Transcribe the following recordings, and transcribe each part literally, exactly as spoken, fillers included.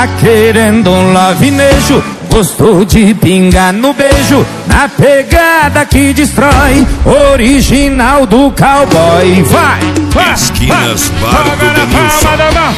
Tá querendo um lavinejo, gostou de pingar no beijo, na pegada que destrói, original do cowboy. Vai, vai, Esquinas vai. Bar do Denilson.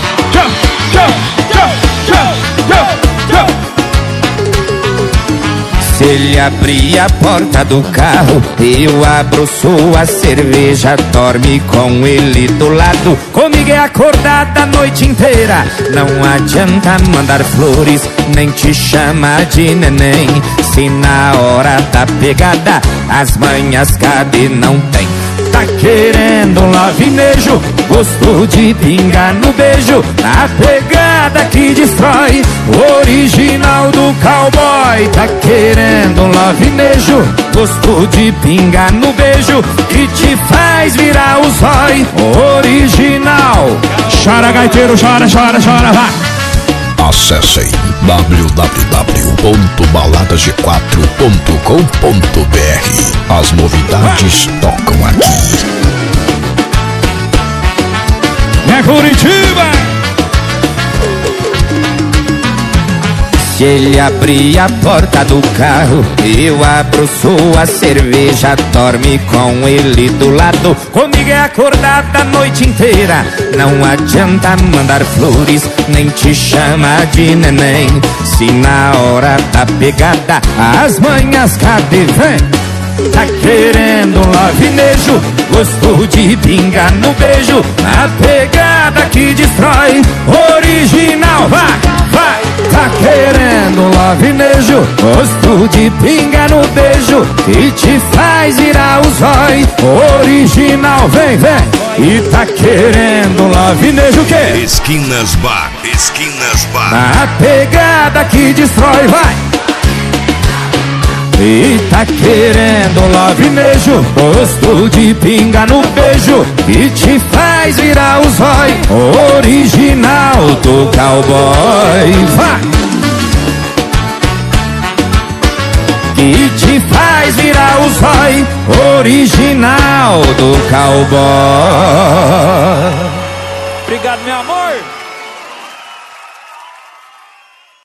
Se ele abrir a porta do carro, eu abro sua cerveja, dorme com ele do lado. Comigo é acordada a noite inteira, não adianta mandar flores, nem te chamar de neném. Se na hora da pegada as manhas cabe, não tem. Tá querendo um lavinejo, gostou de pingar no beijo, na pegada que destrói, original do cowboy. Tá querendo um lavinejo, gostou de pingar no beijo, que te faz virar o zói, original. Chora gaiteiro, chora, chora, chora, vai. Acessem w w w ponto balada g quatro ponto com ponto b r. As novidades tocam aqui. É Curitiba! Se ele abrir a porta do carro, eu abro sua cerveja, dorme com ele do lado. Comigo é acordada a noite inteira, não adianta mandar flores, nem te chamar de neném. Se na hora da pegada as manhas cabe, vem. Tá querendo um lavinejo, gostou de pingar no beijo, na pegada que destrói, original, vai, vai. Tá querendo um lavinejo, gostou de pingar no beijo, que te faz virar o zói, original, vem, vem. E tá querendo um lavinejo o quê? Esquinas Bar, Esquinas Bar. Na pegada que destrói, vai. E tá querendo um lavinejo, gosto de pinga no beijo, que te faz virar o zói, original do cowboy. Vai! Que te faz virar o zói, original do cowboy. Obrigado, meu amor.